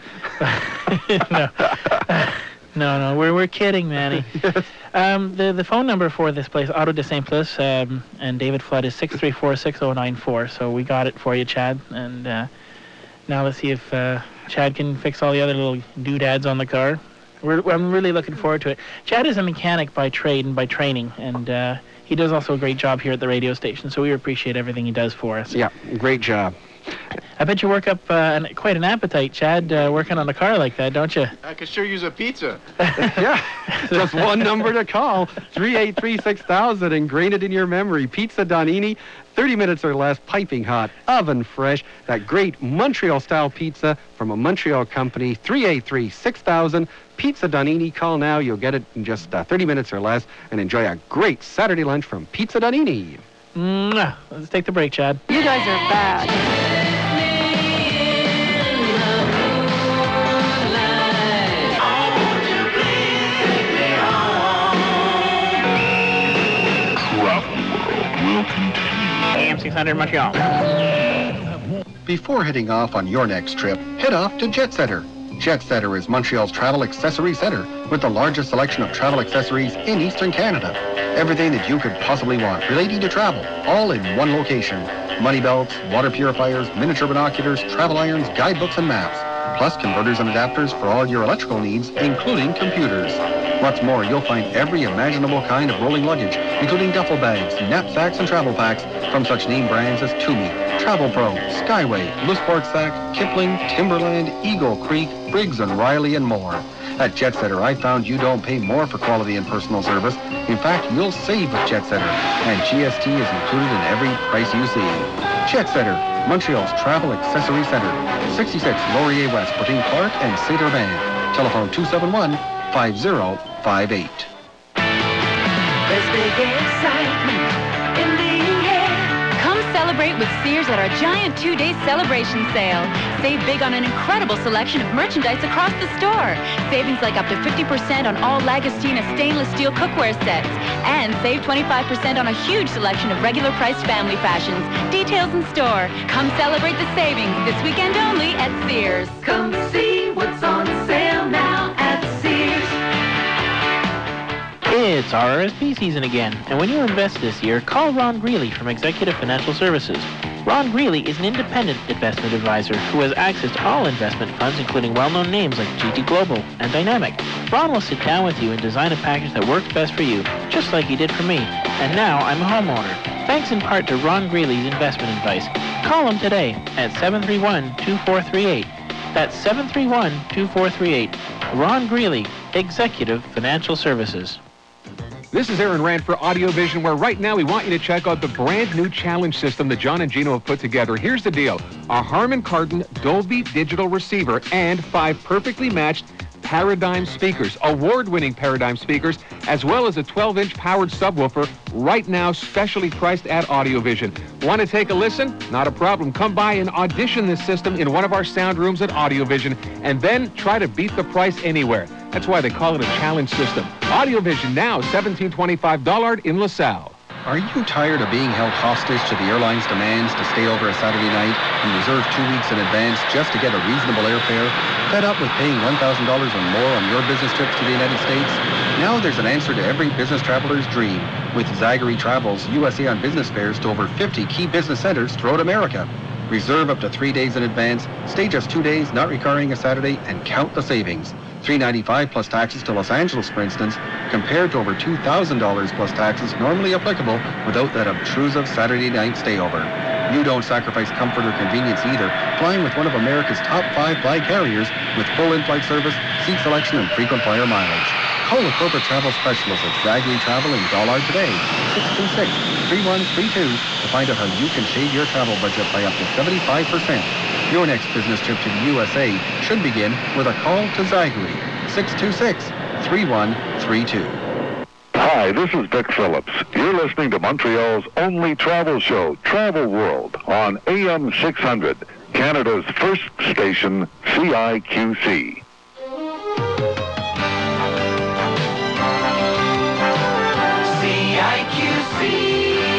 no. no, no, we're, we're kidding, Manny. Um, the, the phone number for this place, Auto de Saint Plus, um, and David Flood is six three four, six oh nine four. So we got it for you, Chad. And uh, now let's see if uh, Chad can fix all the other little doodads on the car. We're, I'm really looking forward to it. Chad is a mechanic by trade and by training, and uh, he does also a great job here at the radio station, so we appreciate everything he does for us. Yeah, great job. I bet you work up uh, an, quite an appetite, Chad, uh, working on a car like that, don't you? I could sure use a pizza. Yeah, just one number to call, three eight three, six thousand, ingrain it in your memory. Pizza Donini, thirty minutes or less, piping hot, oven fresh, that great Montreal-style pizza from a Montreal company, three eight three, six thousand. Pizza Donini, call now, you'll get it in just uh, thirty minutes or less, and enjoy a great Saturday lunch from Pizza Donini. Mwah. Let's take the break, Chad. You guys are bad. A M six hundred Montreal. Before heading off on your next trip, head off to Jet Setter. Jet Setter is Montreal's travel accessory center with the largest selection of travel accessories in Eastern Canada. Everything that you could possibly want relating to travel, all in one location. Money belts, water purifiers, miniature binoculars, travel irons, guidebooks, and maps. Plus converters and adapters for all your electrical needs, including computers. What's more, you'll find every imaginable kind of rolling luggage, including duffel bags, knapsacks, and travel packs from such name brands as Toomey, Travel Pro, Skyway, Lousport Sack, Kipling, Timberland, Eagle Creek, Briggs and Riley, and more. At Jet Setter, I found you don't pay more for quality and personal service. In fact, you'll save with Jet Setter, and G S T is included in every price you see. Jet Setter, Montreal's travel accessory center, sixty-six Laurier West between Clark and Saint-Urbain. Telephone two seven one, five zero five eight. There's big excitement in the air. Come celebrate with Sears at our giant two-day celebration sale. Save big on an incredible selection of merchandise across the store. Savings like up to fifty percent on all Lagostina stainless steel cookware sets. And save twenty-five percent on a huge selection of regular priced family fashions. Details in store. Come celebrate the savings this weekend only at Sears. Come see what's on sale now at Sears. It's R R S P season again, and when you invest this year, call Ron Greeley from Executive Financial Services. Ron Greeley is an independent investment advisor who has access to all investment funds, including well-known names like G T Global and Dynamic. Ron will sit down with you and design a package that works best for you, just like he did for me. And now I'm a homeowner, thanks in part to Ron Greeley's investment advice. Call him today at seven three one, two four three eight. That's seven three one, two four three eight. Ron Greeley, Executive Financial Services. This is Aaron Rand for AudioVision, where right now we want you to check out the brand new challenge system that John and Gino have put together. Here's the deal. A Harman Kardon Dolby digital receiver and five perfectly matched Paradigm speakers, award-winning Paradigm speakers, as well as a twelve-inch powered subwoofer, right now specially priced at AudioVision. Want to take a listen? Not a problem. Come by and audition this system in one of our sound rooms at AudioVision, and then try to beat the price anywhere. That's why they call it a challenge system. AudioVision now, seventeen twenty-five Dollard in LaSalle. Are you tired of being held hostage to the airline's demands to stay over a Saturday night and reserve two weeks in advance just to get a reasonable airfare? Fed up with paying one thousand dollars or more on your business trips to the United States? Now there's an answer to every business traveler's dream with Zagary Travel's U S A on business fares to over fifty key business centers throughout America. Reserve up to three days in advance, stay just two days, not requiring a Saturday, and count the savings. three ninety-five plus taxes to Los Angeles, for instance, compared to over two thousand dollars plus taxes normally applicable without that obtrusive Saturday night stayover. You don't sacrifice comfort or convenience either, flying with one of America's top five flag carriers with full in-flight service, seat selection, and frequent flyer mileage. Call a corporate travel specialist at Zagary Travel in Dollard today, six two six, three one three two, to find out how you can shave your travel budget by up to seventy-five percent. Your next business trip to the U S A should begin with a call to Zagary, six two six, three one three two. Hi, this is Dick Phillips. You're listening to Montreal's only travel show, Travel World, on A M six hundred, Canada's first station, C I Q C. C I Q C.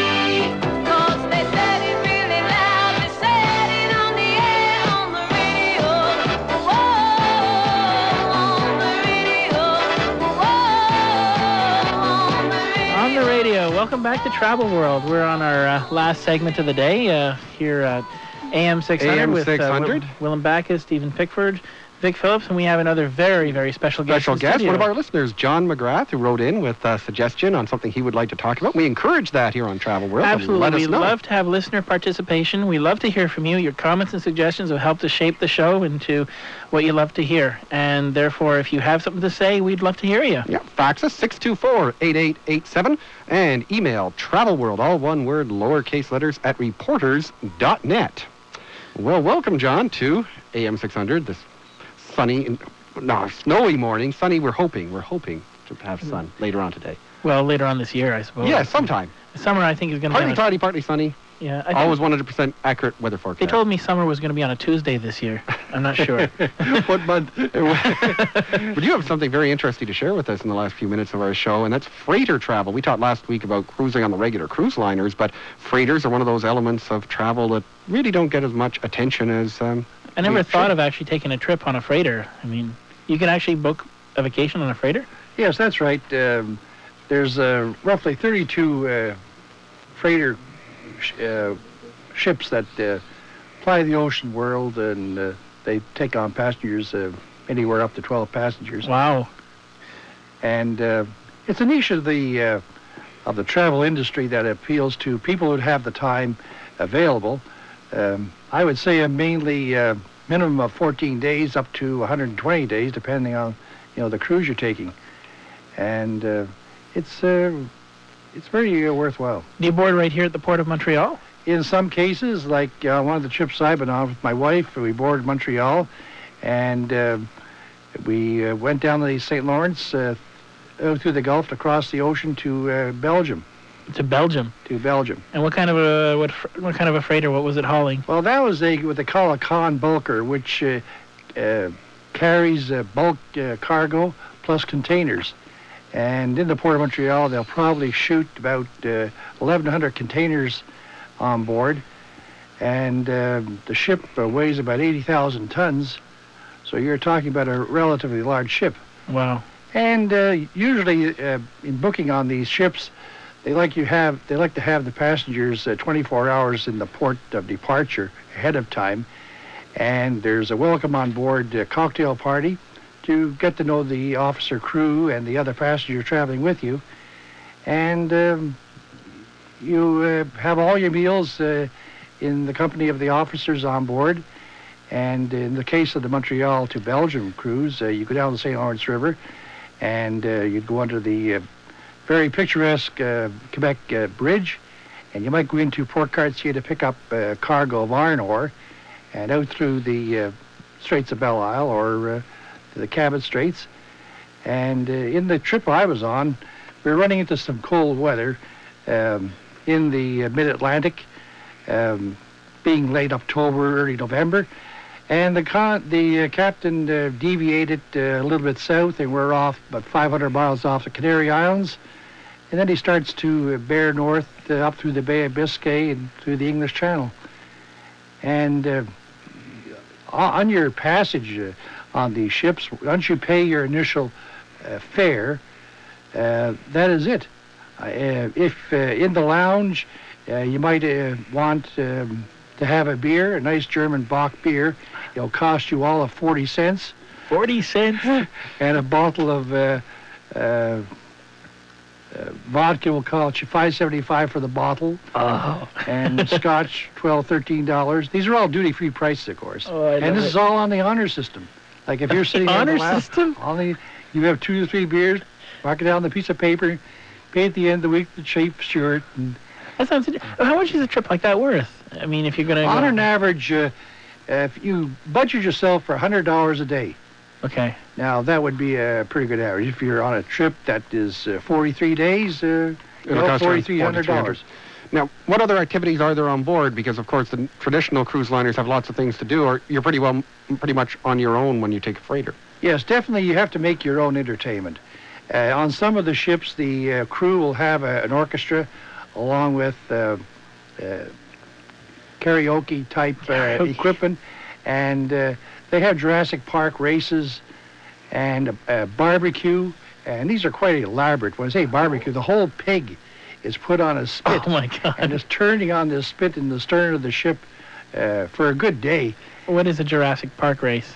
Welcome back to Travel World. We're on our uh, last segment of the day uh, here at A M six hundred A M with six hundred. Uh, Will- Willem Backus, Stephen Pickford, Vic Phillips, and we have another very, very special guest. Special in the guest, studio. one of our listeners, John McGrath, who wrote in with a suggestion on something he would like to talk about. We encourage that here on Travel World. Absolutely. Let us We know. love to have listener participation. We love to hear from you. Your comments and suggestions have helped to shape the show into what you love to hear. And therefore, if you have something to say, we'd love to hear you. Yeah, fax us six two four, eight eight eight seven and email travelworld, all one word, lowercase letters, at reporters dot net. Well, welcome, John, to A M six hundred, this sunny, no, snowy morning. Sunny, we're hoping, we're hoping to have sun later on today. Well, later on this year, I suppose. Yes, sometime. Summer, I think, is going to be... Partly cloudy, partly sunny. Yeah, I Always think- one hundred percent accurate weather forecast. They told me summer was going to be on a Tuesday this year. I'm not sure. What month? But you have something very interesting to share with us in the last few minutes of our show, and that's freighter travel. We talked last week about cruising on the regular cruise liners, but freighters are one of those elements of travel that really don't get as much attention as... Um, I never we thought should. of actually taking a trip on a freighter. I mean, you can actually book a vacation on a freighter? Yes, that's right. Um, there's uh, roughly thirty-two uh, freighter sh- uh, ships that uh, fly the ocean world, and uh, they take on passengers, uh, anywhere up to twelve passengers. Wow. And uh, it's a niche of the uh, of the travel industry that appeals to people who have the time available. Um, I would say a mainly uh, minimum of fourteen days up to one hundred twenty days, depending on, you know, the cruise you're taking. And uh, it's uh, it's very uh, worthwhile. Do you board right here at the Port of Montreal? In some cases, like uh, one of the trips I've been on with my wife, we boarded Montreal, and uh, we uh, went down the Saint Lawrence uh, through the Gulf across the ocean to uh, Belgium. To Belgium. To Belgium. And what kind of a what fr- what kind of a freighter? What was it hauling? Well, that was a what they call a con bulker, which uh, uh, carries uh, bulk uh, cargo plus containers. And in the Port of Montreal, they'll probably shoot about uh, eleven hundred containers on board, and uh, the ship uh, weighs about eighty thousand tons. So you're talking about a relatively large ship. Wow. And uh, usually, uh, in booking on these ships, they like you have they like to have the passengers uh, twenty-four hours in the port of departure ahead of time, and there's a welcome on board uh, cocktail party. to get to know the officer crew and the other passengers traveling with you. And um, you uh, have all your meals uh, in the company of the officers on board. And in the case of the Montreal to Belgium cruise, uh, you go down the Saint Lawrence River, and uh, you'd go under the uh, very picturesque uh, Quebec uh, Bridge, and you might go into Port Cartier to pick up uh, cargo of iron ore, and out through the uh, Straits of Belle Isle or uh, the Cabot Straits. And uh, in the trip I was on, we were running into some cold weather um, in the uh, mid-Atlantic, um, being late October, early November. And the con the uh, captain uh, deviated uh, a little bit south, and we're off about five hundred miles off the Canary Islands. And then he starts to uh, bear north uh, up through the Bay of Biscay and through the English Channel. And uh, on your passage uh, on these ships, once you pay your initial uh, fare, uh, that is it. Uh, if uh, in the lounge, uh, you might uh, want um, to have a beer, a nice German Bock beer. It'll cost you all of forty cents. forty cents? And a bottle of uh, uh, uh, vodka will cost you five seventy-five for the bottle. Oh. And scotch, twelve, thirteen dollars. These are all duty-free prices, of course. Oh, I and love this it. is all on the honor system. Like if you're sitting on honor the lounge, system? only you have two or three beers, mark it down on the piece of paper, pay at the end of the week the cheap shirt. And That sounds. How much is a trip like that worth? I mean, if you're going to. on go... an average, uh, if you budget yourself for one hundred dollars a day. Okay. Now, that would be a pretty good average. If you're on a trip that is uh, forty-three days, uh, you It'll know, cost around forty-three hundred dollars. Now, what other activities are there on board? Because, of course, the traditional cruise liners have lots of things to do, or you're pretty well, pretty much on your own when you take a freighter. Yes, definitely you have to make your own entertainment. Uh, on some of the ships, the uh, crew will have a, an orchestra along with uh, uh, karaoke-type uh, equipment, and uh, they have Jurassic Park races and a, a barbecue, and these are quite elaborate. When I say barbecue, the whole pig is put on a spit. Oh, my God. And is turning on this spit in the stern of the ship uh, for a good day. What is a Jurassic Park race?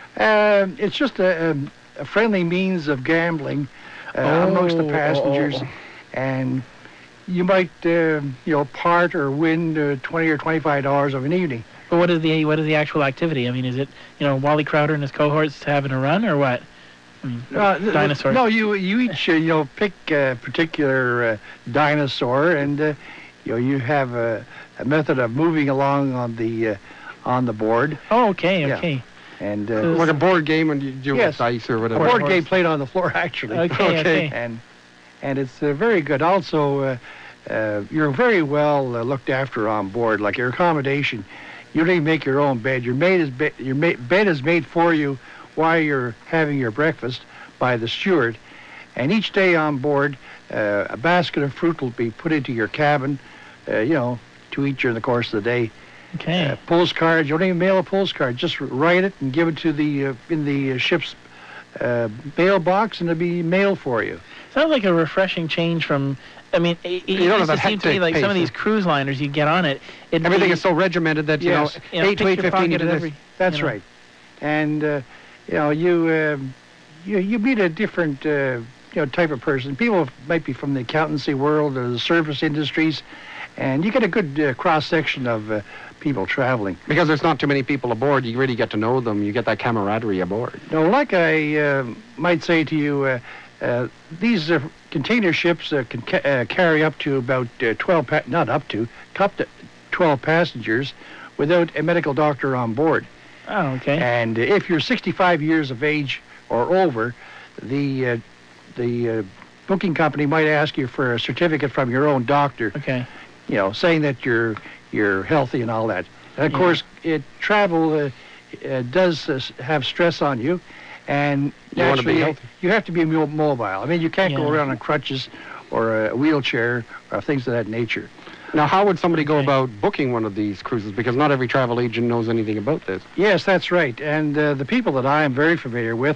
Uh, it's just a, a, a friendly means of gambling uh, Oh, amongst the passengers, oh, oh. and you might, uh, you know, part or win uh, twenty or twenty-five dollars of an evening. But what is the what is the actual activity? I mean, is it, you know, Wally Crowder and his cohorts having a run, or what? I mean, Uh, th- dinosaurs. No, you you each uh, you know pick a particular uh, dinosaur, and uh, you know you have a, a method of moving along on the uh, on the board. Oh, okay, Yeah. okay. And uh, Like a board game and you do Yes. dice or a whatever. board game played on the floor, actually. Okay, okay. And and it's uh, very good. Also, uh, uh, you're very well uh, looked after on board. Like your accommodation, you don't even make your own bed. Your maid is be- your ma- bed is made for you while you're having your breakfast by the steward. And each day on board, uh, a basket of fruit will be put into your cabin, uh, you know, to eat during the course of the day. Okay. Uh, postcards, you don't even mail a postcard. Just write it and give it to the uh, in the uh, ship's uh, mailbox, and it'll be mailed for you. Sounds like a refreshing change from. I mean, it, it You don't used have to that seem to me hectic like some of pace. these cruise liners, you get on it. it'd Everything be- is so regimented that, you Yes. know, You know, eight to pick eight your fifteen you pocket do at this. every- That's you know. right. And uh, you know, you um, you you meet a different uh, you know type of person. People might be from the accountancy world or the service industries, and you get a good uh, cross section of uh, people traveling. Because there's not too many people aboard, you really get to know them. You get that camaraderie aboard. Now, like I uh, might say to you, uh, uh, these uh, container ships uh, can ca- uh, carry up to about uh, twelve, pa- not up to, up to twelve passengers without a medical doctor on board. Oh, okay. And if you're sixty-five years of age or over, the uh, the uh, booking company might ask you for a certificate from your own doctor. Okay. You know, saying that you're you're healthy and all that. And of Yeah. course, it travel uh, uh, does uh, s- have stress on you, and You wanna be naturally healthy. you have to be mo- mobile. I mean, you can't go Yeah. around on crutches or a wheelchair or things of that nature. Now, how would somebody go Okay. about booking one of these cruises? Because not every travel agent knows anything about this. Yes, that's right. And uh, the people that I am very familiar with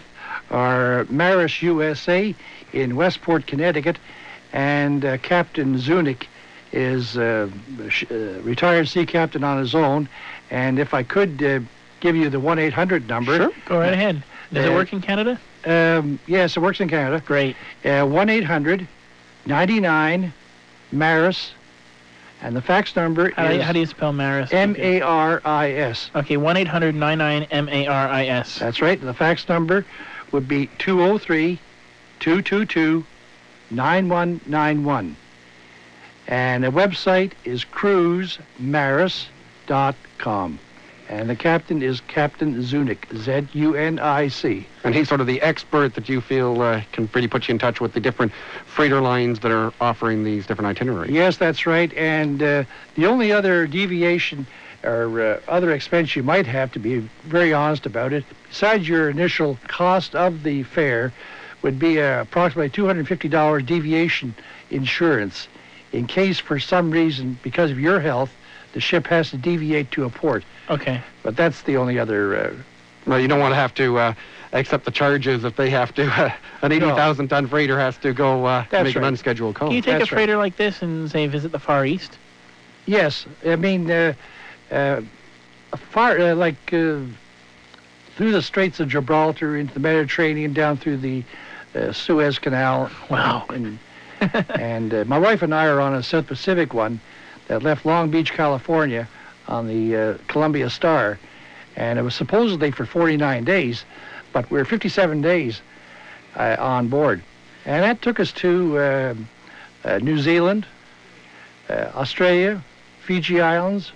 are Maris U S A in Westport, Connecticut, and uh, Captain Zunick is uh, sh- uh, retired sea captain on his own. And if I could uh, give you the one eight hundred number. Sure. Go right ahead. Does it Uh, work in Canada? Um, yes, it works in Canada. Great. Uh, one eight hundred ninety-nine Maris, and the fax number How, do you, is how do you spell Maris? M A R I S. Okay, one eight hundred ninety-nine M A R I S. That's right. And the fax number would be two oh three, two two two, nine one nine one. And the website is cruise maris dot com. And the captain is Captain Zunic, Z U N I C. And he's sort of the expert that you feel uh, can really put you in touch with the different freighter lines that are offering these different itineraries. Yes, that's right. And uh, the only other deviation or uh, other expense you might have, to be very honest about it, besides your initial cost of the fare, would be uh, approximately two hundred fifty dollars deviation insurance in case for some reason, because of your health, the ship has to deviate to a port. Okay. But that's the only other... Uh, well, you don't want to have to uh, accept the charges if they have to. Uh, an eighty thousand ton freighter has to go uh, That's make right. an unscheduled call. Can you take That's a freighter like this and, say, visit the Far East? Yes. I mean, uh, uh, far, uh, like uh, through the Straits of Gibraltar into the Mediterranean, down through the uh, Suez Canal. Wow. And, and uh, my wife and I are on a South Pacific one that left Long Beach, California on the uh, Columbia Star. And it was supposedly for forty-nine days, but we we're fifty-seven days uh, on board. And that took us to uh, uh, New Zealand, uh, Australia, Fiji Islands.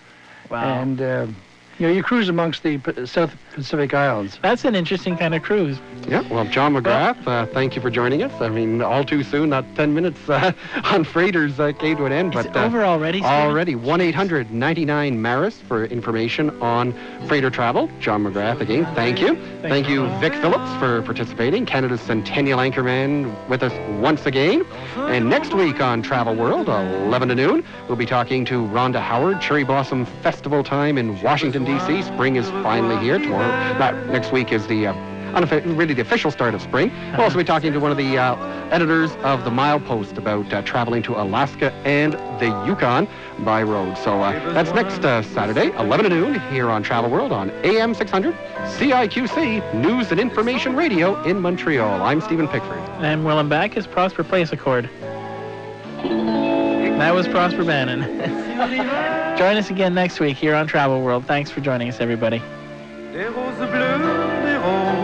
Wow. And, uh, you know, you cruise amongst the P- South Pacific Islands. That's an interesting kind of cruise. Yeah, well, John McGrath, uh, thank you for joining us. I mean, all too soon, not ten minutes uh, on freighters uh, came to an end. Is but it over already, Stephen? Already. one eight hundred ninety-nine Maris for information on freighter travel. John McGrath again, thank you. Thanks. Thank you, Vic Phillips, for participating. Canada's Centennial Anchorman with us once again. And next week on Travel World, eleven to noon, we'll be talking to Rhonda Howard. Cherry Blossom Festival time in Washington, D C Spring is finally here. Tomorrow, not next week is the, uh, unoffi- really the official start of spring. We'll also be talking to one of the uh, editors of the Milepost about uh, traveling to Alaska and the Yukon by road. So uh, that's next uh, Saturday, eleven to noon, here on Travel World on A M six hundred C I Q C News and Information Radio in Montreal. I'm Stephen Pickford. And Willem back is Prosper Place Accord. That was Prosper Bannon. Join us again next week here on Travel World. Thanks for joining us, everybody. Des roses bleues, des roses